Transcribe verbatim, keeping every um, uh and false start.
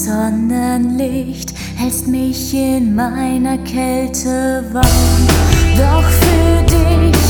Sonnenlicht hältst mich in meiner Kälte warm. Doch für dich